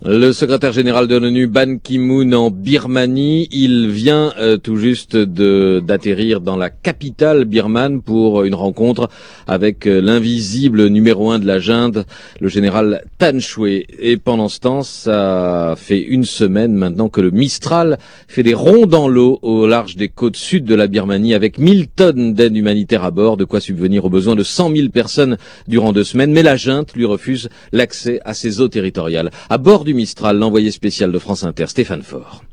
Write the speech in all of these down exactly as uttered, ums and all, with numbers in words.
Le secrétaire général de l'ONU, Ban Ki-moon, en Birmanie, il vient euh, tout juste de d'atterrir dans la capitale birmane pour une rencontre avec euh, l'invisible numéro un de la junte, le général Than Shwe. Et pendant ce temps, ça fait une semaine maintenant que le Mistral fait des ronds dans l'eau au large des côtes sud de la Birmanie avec mille tonnes d'aide humanitaire à bord, de quoi subvenir aux besoins de cent mille personnes durant deux semaines. Mais la junte lui refuse l'accès à ses eaux territoriales. À bord du Mistral, l'envoyé spécial de France Inter, Stéphane Faure.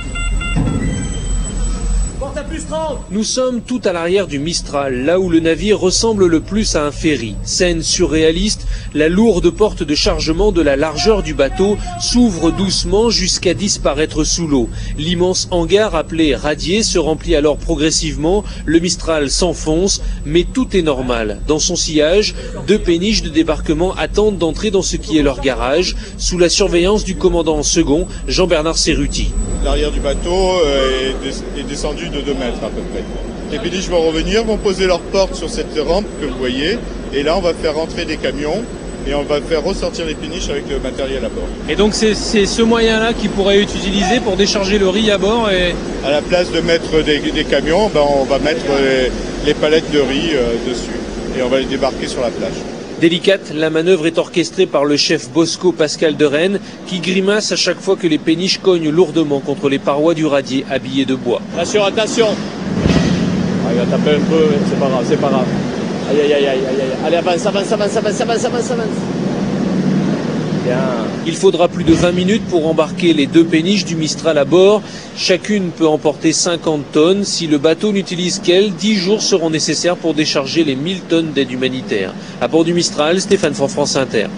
Nous sommes tout à l'arrière du Mistral, là où le navire ressemble le plus à un ferry. Scène surréaliste, la lourde porte de chargement de la largeur du bateau s'ouvre doucement jusqu'à disparaître sous l'eau. L'immense hangar appelé radier se remplit alors progressivement, le Mistral s'enfonce, mais tout est normal. Dans son sillage, deux péniches de débarquement attendent d'entrer dans ce qui est leur garage, sous la surveillance du commandant second, Jean-Bernard Cerruti. L'arrière du bateau est descendu de deux mètres à peu près. Les péniches vont revenir, vont poser leurs portes sur cette rampe que vous voyez, et là on va faire rentrer des camions et on va faire ressortir les péniches avec le matériel à bord. Et donc c'est ce moyen-là qui pourrait être utilisé pour décharger le riz à bord et... À la place de mettre des, des camions, ben on va mettre les, les palettes de riz euh, dessus et on va les débarquer sur la plage. Délicate, la manœuvre est orchestrée par le chef Bosco Pascal de Rennes, qui grimace à chaque fois que les péniches cognent lourdement contre les parois du radier habillé de bois. Attention, attention. Ah, il va taper un peu, c'est pas grave, c'est pas grave. Aïe, aïe, aïe, aïe, aïe. Allez, avance, avance, avance, avance, avance, avance, avance. Bien. Il faudra plus de vingt minutes pour embarquer les deux péniches du Mistral à bord. Chacune peut emporter cinquante tonnes. Si le bateau n'utilise qu'elle, dix jours seront nécessaires pour décharger les mille tonnes d'aide humanitaire. À bord du Mistral, Stéphane Faure, France Inter.